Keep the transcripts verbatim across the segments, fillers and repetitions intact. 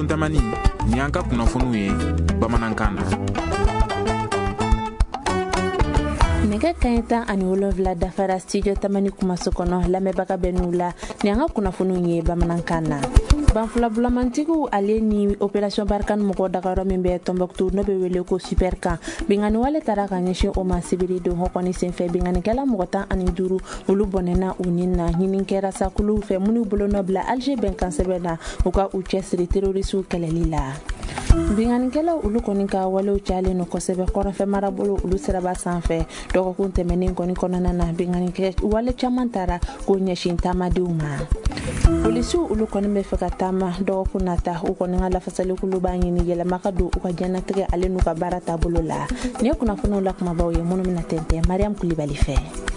studio Tamani ni an ka kunnafoniw ye bamanankan na. Nega kaɲɛ ani wolonwula dafara studio Tamani kumaso kɔnɔ lamɛnbaga bɛ n'u la ni an ka kunnafoniw ye bamanankan na. Banfulabulamantigiw ale ni opération Barkhane mɔgɔ dagayɔrɔ min bɛ Tombouctou n'o bɛ wele ko Supercamp bingani wale taara ka ɲɛsin o ma sibiri don hɔkɔni senfɛ binganikɛla mɔgɔ tan ani duuru olu bɔnɛna u ni na ɲini kɛra sakuluw fɛ minnu bolo nɔ bila Alger bɛnkan sɛbɛn na u ka u cɛsiri terrorisiw kɛlɛli la. Binganikɛlaw olu kɔni ka walew cayalen no kosɛbɛ kɔrɔnfɛ marabolo olu siraba sanfɛ dɔgɔkun tɛmɛnen kɔni kɔnɔna na binganikɛ wale caman taara k'o ɲɛsin taamadenw ma. Polisiw olu kɔni bɛ fɛ ka taama dɔgɔkun nata u kɔni ka lafasalikulu b'a ɲini yɛlɛma ka don u ka jɛnatigɛ ale n'u ka baara taabolo la. Ni ye kunnafoniw la kumabaw ye minnu bɛna tɛntɛn Mariam Kulibali fɛ.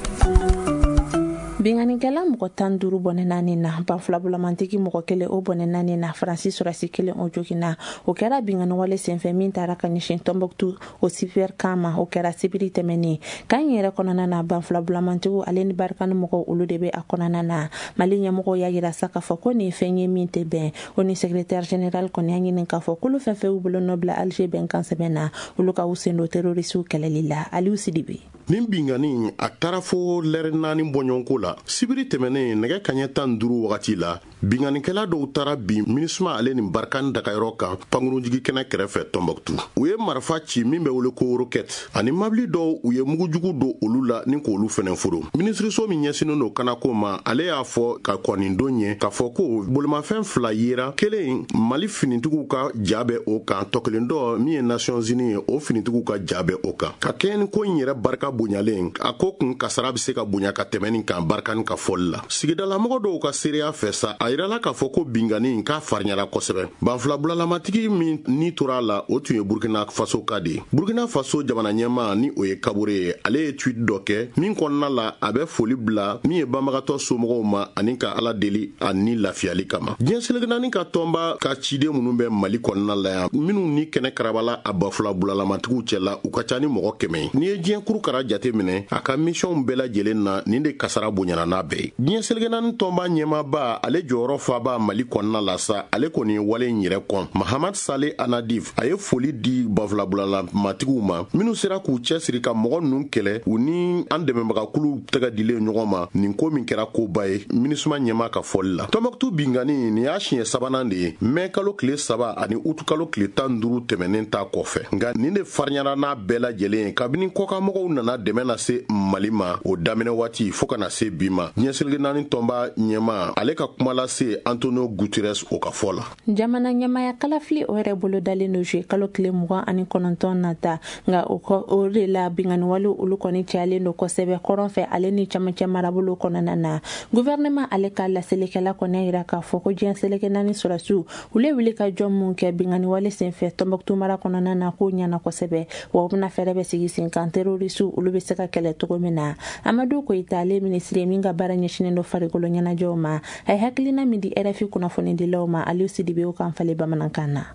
Binganikɛla mɔgɔ tan duuru bɔnɛ naani na banfulabulamantigi mɔgɔ kelen o bɔnɛ naani na Faransi sɔrɔsi kelen o jogina o kɛra bingani wale senfɛ min taara ka ɲɛsin Tombouctou o Supercamp ma o kɛra sibiri tɛmɛnen kan yɛrɛ kɔnɔna na banfulabulamantigiw ale ni Barkhane mɔgɔw olu de bɛ a kɔnɔna na Mali ɲɛmɔgɔw y'a yira sa k'a fɔ ko nin fɛn ye min tɛ bɛn o ni secrétaire général kɔni y'a ɲini k'a fɔ k'olu fɛn fɛn y'u bolo nɔ bila Alger bɛnkan sɛbɛn na olu ka u sen don terrorisiw kɛlɛli la Aliou Sidibe. Nin bingani a taara fo lɛri naani bɔɲɔgɔnko la sibiri tɛmɛnen nɛgɛ kaɲɛ tan duuru wagati la binganikɛla dɔw taara bi MINUSMA ale ni Barkhane dagayɔrɔ kan pankurunjigi kɛnɛ kɛrɛfɛ Tombouctou u ye marifa ci min bɛ wele ko roquette ani mabili dɔw u ye mugujugu don olu la ni k'olu fɛnɛ foro minisiriso min ɲɛsinnen don kanako ma ale y'a fɔ ka kɔni don ɲɛ k'a fɔ ko bolimafɛn fila yera kelen Mali finitigiw ka ja bɛ o kan tɔ kelen dɔ min ye Nations Unies ye o finitigiw ka ja bɛ o kan ka kɛ ni ko in yɛrɛ barika bonyalen a ko kun kasara bɛ se ka bonya ka tɛmɛ nin kan Barkhane ka fɔli la sigidalamɔgɔ dɔw ka seereya fɛ sa a yirala k'a fɔ ko bingani k'a farinyara kosɛbɛ banfulabulamatigi min ni tora la o tun ye Burkina Faso ka de Burkina Faso jamana ɲɛmaa ni o ye Kabore ye ale ye tweet dɔ kɛ min kɔnɔna la a bɛ foli bila min ye banbagatɔ somɔgɔw ma ani ka ala deli ani lafiyali kama diɲɛ seleknaani ka tɔnba ka ciden minnu bɛ Mali kɔnɔna la yan minnu ni kɛnɛ karabala a banfulabulalamatigiw cɛla u ka ca ni mɔgɔ kɛmɛ ye ni ye diɲɛ kurukara jate minɛ a ka missionw bɛɛ lajɛlen na nin de kasara bonyana n'a bɛɛ ye diɲɛ seleknaani tɔnba ɲɛmaaba ale jɔyɔrɔ faba Mali kɔnɔna la sa ale kɔni ye wale in yɛrɛ kɔn Mahamad Saleh Anadif a ye foli di banfulabulalamatigiw ma minnu sera k'u cɛsiri ka mɔgɔ ninnu kɛlɛ u ni an dɛmɛbagakulu tɛgɛ dilen ɲɔgɔn ma nin ko min kɛra koba ye MINUSMA ɲɛma ka fɔli la Tombouctou bingani nin y'a siɲɛ sabanan de ye mai kalo tile saba ani utu kalo tile tan duuru tɛmɛnen ta kɔfɛ nka nin de farinyara n'a bɛɛ lajɛlen ye kabini kɔkanmɔgɔw nana dɛmɛ na se Mali ma o daminɛ waati fo kana se bi ma diɲɛ seleknaani tɔnba ɲɛma ale ka kuma lase Antonio Guterres o ka fɔ la jamana ɲɛmaya kalafili o yɛrɛ bolo dalen no je kalo tile mugan ani kɔnɔntɔn nata nka o de la binganiwale olu kɔni cayalen do kosɛbɛ kɔrɔnfɛ ale ni camancɛ marabolo kɔnɔna na gouvernement ale ka laselikɛla kɔni yira k'a fɔ ko diɲɛ seleke naani sɔrɔsiw olu wuli ka jɔn mun kɛ binganiwale senfɛ Tombouctou mara kɔnɔna na k'o ɲɛna kosɛbɛ wa u bɛna fɛɛrɛ bɛ sigi sen kan terrorisiw olu bɛ se ka kɛlɛ cogo min na Amadou Koita ale minisiri min ka baara ɲɛsinnen do farikolo ɲɛnajɛw ma a ye hakilina min di R F I kunnafonidilaw ma Aliou Sidibe o kan fale bamanankan na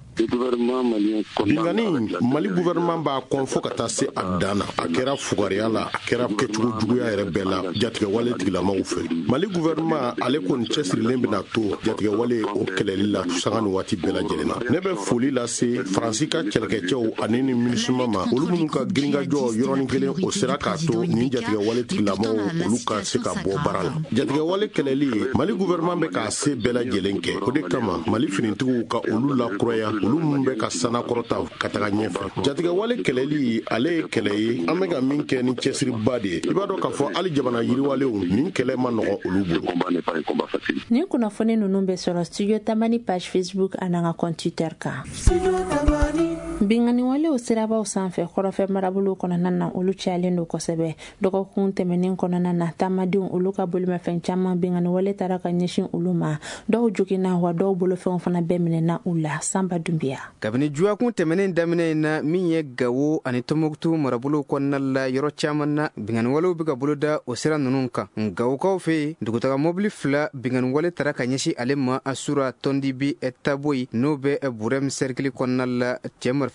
bingani Mali gouvernement b'a kɔn fo ka taa se a dan na a kɛra fugariya la a kɛra kɛcogo juguya yɛrɛ bɛɛ la jatigɛwale tigilamɔgɔw fɛ Mali gouvernement ale kɔni cɛsirilen bɛna to jatigɛwale o kɛlɛli la sanga ni waati bɛɛ lajɛlen na ne bɛ foli lase Faransi ka kɛlɛkɛcɛw ani ni MINUSMA ma olu minnu ka giringajɔ yɔrɔnin kelen o sera k'a to nin jatigɛwale tigilamɔgɔw olu ka se ka bɔ baara la jatigɛwale kɛlɛli Mali gouvernement bɛ k'a se bɛɛ lajɛlen kɛ o de kama Mali finitigiw ka olu lakuraya olu minnu bɛ ka sana kɔrɔta ka taga ɲɛfɛ jatigɛwale kɛlɛli ale ye kɛlɛ ye an bɛ ka min kɛ ni cɛsiriba de ye i b'a dɔn k'a fɔ hali jamana yiriwalenw nin kɛlɛ ma nɔgɔ olu bolo nin kunnafoni ninnu bɛ sɔrɔ studio Tamani page Facebook ani an ka compte Twitter kan binganiwalew sirabaw sanfɛ kɔrɔfɛ marabolo kɔnɔna na olu cayalen do kosɛbɛ dɔgɔkun tɛmɛnen kɔnɔna na taamadenw olu ka bolimafɛn caman binganiwale taara ka ɲɛsin olu ma dɔw joginna wa dɔw bolofɛnw fana bɛɛ minɛna u la Samba Dumbiya kabini juwakun tɛmɛnen daminɛ na min ye Gawo ani Tombouctou marabolo kɔnɔna la yɔrɔ caman na binganiwalew bɛ ka boloda o sira ninnu kan Gawokaw fɛ dugutaga mobili fila binganiwale taara ka ɲɛsin ale ma Asura Tondibi Taboyi n'o bɛ Burem cercle kɔnɔna la cɛ marifa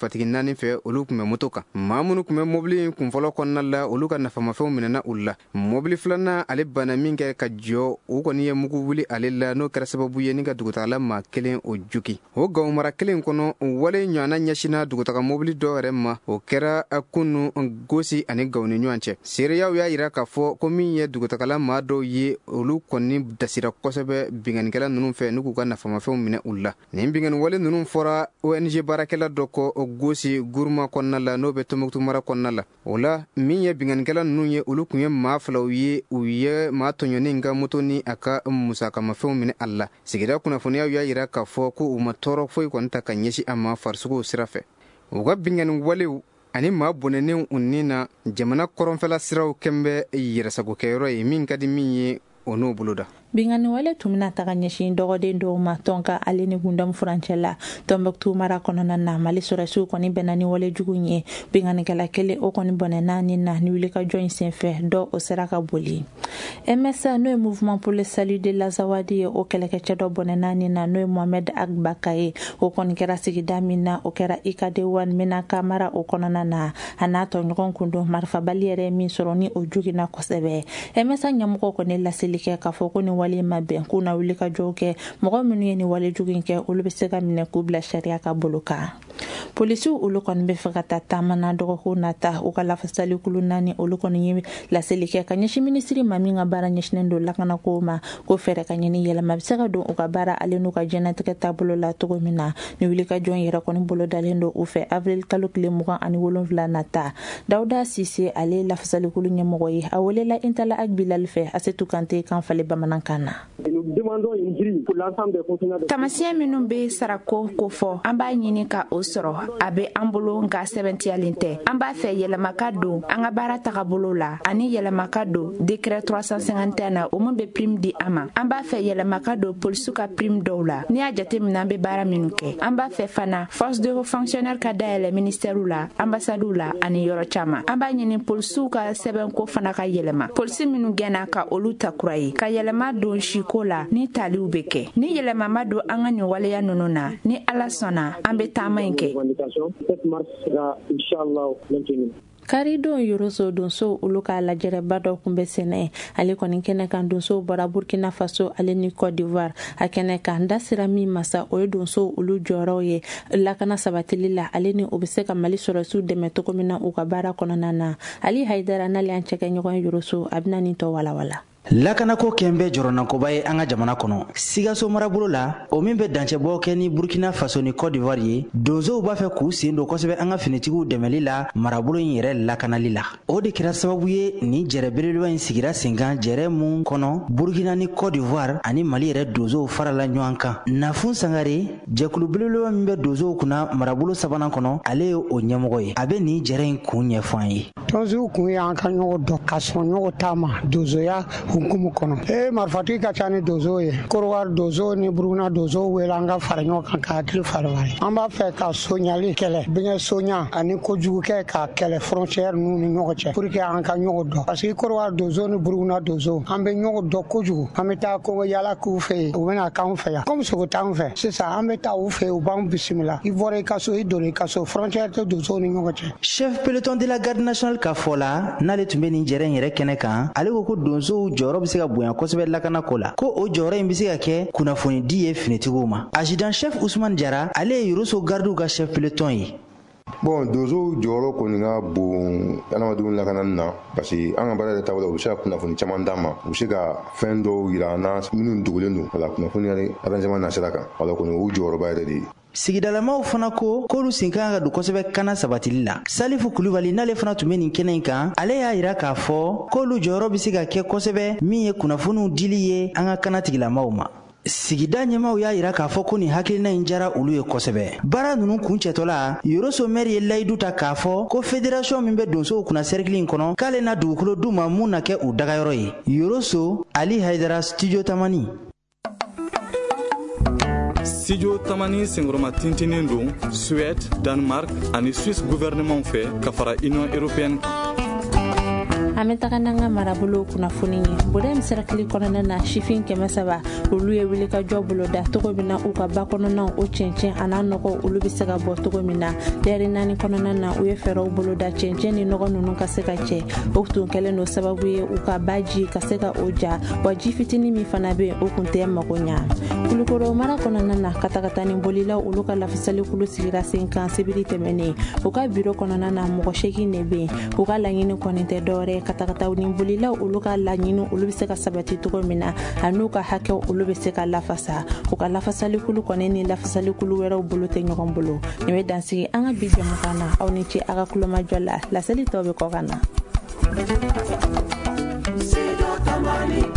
marifatigi naani fɛ olu kun bɛ moto kan. maa minnu kun bɛ mobili kunfɔlɔ kɔnɔna la olu ka nafamafɛnw minɛna u la. mobili filanan ale banna min kɛ ka jɔ u kɔni ye mugu wuli ale la n'o kɛra sababu ye ni ka dugutagala maa kelen o jugi. o gawo mara kelen kɔnɔ wale ɲɔgɔnna ɲɛsina dugutaga mobili dɔ yɛrɛ ma o kɛra kunu gosi ani gawo ni ɲɔgɔn cɛ. seereyaw y'a yira k'a fɔ ko min ye dugutagala maa dɔw ye olu kɔni dasira kosɛbɛ binganikɛla ninnu fɛ n'u k'u ka nafamafɛnw minɛ u la. nin bingani wale ninnu fɔra O N G baarakɛla dɔ kɔ o gosi guruma kɔnɔna la n'o bɛ Tɔnbukutu mara kɔnɔna la. o la min ye binganikɛla ninnu ye olu kun ye maa filaw ye u ye maa tɔɲɔnin ka moto ni a ka musakamafɛnw minɛ a la. sigida kunnafoniyaw y'a yira k'a fɔ ko u ma tɔɔrɔ foyi kɔni ta ka ɲɛsi a ma farisogow sira fɛ. u ka bingani walew ani maa bɔnɛnenw u ni na jamana kɔrɔnfɛla siraw kɛn bɛ yɛrɛsagokɛyɔrɔ ye min ka di min ye o n'o boloda. bingani wale tun bɛna taga ɲɛsin dɔgɔden dɔw ma tɔnka ale ni gundamu furancɛ la. Tɔnbukutu mara kɔnɔna na mali sɔrɔsiw kɔni bɛnna ni wale jugu ye. binganikɛla kelen o kɔni bɔnɛna ni na ni wulikajɔ in senfɛ dɔ o sera ka boli. M S A n'o ye mouvement pour le salut de l'Azawadi ye o kɛlɛkɛcɛ dɔ bɔnɛna ni na n'o ye Mohamed Agbaka ye. o kɔni kɛra sigida min na o kɛra I K D one Menaka mara o kɔnɔna na a n'a tɔɲɔgɔn kun don marifabali yɛrɛ min sɔrɔ ni o jugina kosɛbɛ. M S A ɲɛmɔgɔ kɔni laseli kɛ k'a fɔ ko ni wale ma bɛn k'u na wuli ka jɔ kɛ mɔgɔ minnu ye ni wale jugu in kɛ olu bɛ se ka minɛ k'u bila sariya ka bolo kan. polisiw olu kɔni bɛ fɛ ka taa taama na dɔgɔkun nata u ka lafasali kulu naani olu kɔni ye laseli kɛ ka ɲɛsin minisiri ma min ka baara ɲɛsinnen don lakanako ma ko fɛɛrɛ ka ɲini yɛlɛma bɛ se ka don u ka baara ale n'u ka jɛnatigɛ taabolo la cogo min na ni wuli ka jɔ yɛrɛ kɔni bolo dalen don u fɛ avril kalo tile mugan ani wolonwula nata. Dawuda Sise ale lafasali kulu ɲɛmɔgɔ ye a welela Intala Agbilali fɛ Asetu Kante kan fale bamanankan na. Tamasiyɛn minnu bɛ sarako ko fɔ an b'a ɲini ka o sɔrɔ a bɛ an bolo nka sɛbɛntiyalen tɛ. an b'a fɛ yɛlɛma ka don an ka baara tagabolo la ani yɛlɛma ka don décret trois cent cinquante et un na o min bɛ prime di an ma. an b'a fɛ yɛlɛma ka don polisiw ka prime dɔw la n'i y'a jateminɛ an bɛ baara minnu kɛ. an b'a fɛ fana force de haut fonctionnaire ka dayɛlɛ ministɛriw la ambasadiw la ani yɔrɔ caman. an b'a ɲini polisiw ka sɛbɛnko fana ka yɛlɛma. polisi minnu gɛnna ka olu ta kura ye ka yɛlɛma don siko la ni taliw bɛ kɛ. ni yɛlɛma ma don an ka nin waleya ninnu na ni ala sɔnna an bɛ taama in kɛ. Karidon Yoroso donso olu ka lajɛrɛba dɔ kun bɛ sɛnɛ ale kɔni kɛnɛ kan donso bɔra Burkina Faso ale ni Côte d'Ivoire a kɛnɛ kan da sira min masa o ye donso olu jɔyɔrɔw ye lakana sabatili la ale ni o bɛ se ka Mali sɔrɔsiw dɛmɛ cogo min na u ka baara kɔnɔna na. Ali Haidara n'ale an cɛkɛ ɲɔgɔn Yoroso a bɛna nin tɔ walawala. lakanako kɛn bɛ jɔrɔnakoba ye an ka jamana kɔnɔ. Sigaso marabolo la o min bɛ dancɛbɔ kɛ ni Burkina Faso ni Côte d'Ivoire ye donsow b'a fɛ k'u sen don kosɛbɛ an ka finitigiw dɛmɛli la marabolo in yɛrɛ lakanali la. o de kɛra sababu ye ni jɛrɛ belebeleba in sigira senkan jɛrɛ mun kɔnɔ Burkina ni Côte d'Ivoire ani Mali yɛrɛ donsow farala ɲɔgɔn kan. Nafun Sangare jɛkulu belebeleba min bɛ donsow kunna marabolo sabanan kɔnɔ ale ye o ɲɛmɔgɔ ye. a bɛ ni jɛrɛ in kun ɲɛfɔ an ye. donsow kun ye an ka ɲɔgɔn dɔ ka sɔn ɲɔgɔn taama donsoya hukumu kɔnɔ. e marifatigi ka ca ni donso ye. Korowari donso ni Burukina donso wele an ka fara ɲɔgɔn kan ka hakili fara wari. an b'a fɛ ka soɲali kɛlɛ bɛnkɛ soɲa ani kojugukɛ ka kɛlɛ frontière ninnu ni ɲɔgɔn cɛ pour que an ka ɲɔgɔn dɔn parce que Korowari donso ni Burukina donso an bɛ ɲɔgɔn dɔn kojugu. an bɛ taa ko yala k'u fɛ yen u bɛna k'anw fɛ yan comme sogo t'anw fɛ sisan an bɛ taa u fɛ yen u b'an bisimila i bɔra i ka so i donna i ka so frontière tɛ donso ni ɲɔgɔn cɛ. Chef peloton de la garde nationale ka fɔ la n'ale tun bɛ nin jɛrɛ in yɛrɛ kɛnɛ kan ale ko ko donsow jɔyɔrɔ bɛ se ka bonya kosɛbɛ lakanako la ko o jɔyɔrɔ in bɛ se ka kɛ kunnafoni di ye finitigiw ma. Adjudant chef Ousmane Jara ale ye Yoroso gardiw ka chef peloton ye. Bon donsow jɔyɔrɔ kɔni ka bon adamadenw lakanani na parce que an ka baara yɛrɛ taabolo u bɛ se ka kunnafoni caman d'an ma u bɛ se ka fɛn dɔw yira an na minnu dogolen don wala kunnafoni arrangement nasira kan wala kɔni o jɔyɔrɔba yɛrɛ de ye. Sigidalamaw fana ko k'olu sen kan ka don kosɛbɛ kana sabatili la. Salifu Kulubali n'ale fana tun bɛ nin kɛnɛ in kan ale y'a yira k'a fɔ k'olu jɔyɔrɔ bɛ se ka kɛ kosɛbɛ min ye kunnafoniw dili ye an ka kana tigilamaw ma. Sigida ɲɛmaw y'a yira k'a fɔ ko nin hakilina in jara olu ye kosɛbɛ. Baara ninnu kun cɛtɔla Yoroso maire ye layidu ta k'a fɔ ko fédération min bɛ donsow kunna cercle in kɔnɔ k'ale na dugukolo d'u ma mun na kɛ u dagayɔrɔ ye. Yoroso, Ali Haidara, Studio Tamani. Studio Tamani sengoroma tintinin don Suède, Danemark ani Suisse gouvernement fɛ ka fara Union européenne kan. ametaga nanga marabolo kuna funi bodem serakli konana na shifin kemesaba olu ye wili ka jobulo da togo bina u ka bakono na o chenchen ananoko olu bi sega bo togo mina deri nani konana na u ye fero bolo da chenchen ni nogo nunu ka sega che oktu kele no sababu ye u ka baji ka sega oja waji fitini mi fana be o kunte makonya kulukoro mara konana na katakata ni bolila olu ka lafisali kulu sigira senkan sibiri temene u ka biro konana na mogo sheki nebe u ka langini konite dore katakata ni bolila olu ka langini olu bi sega sabati togo mina anu ka hake olu bi sega lafasa u ka lafasali kulu koneni lafasali kulu wera bolo te nyogon bolo ni we dansi anga bidje mukana aw ni ci aga kulo majola la sali tobe ko kana Sido Tamani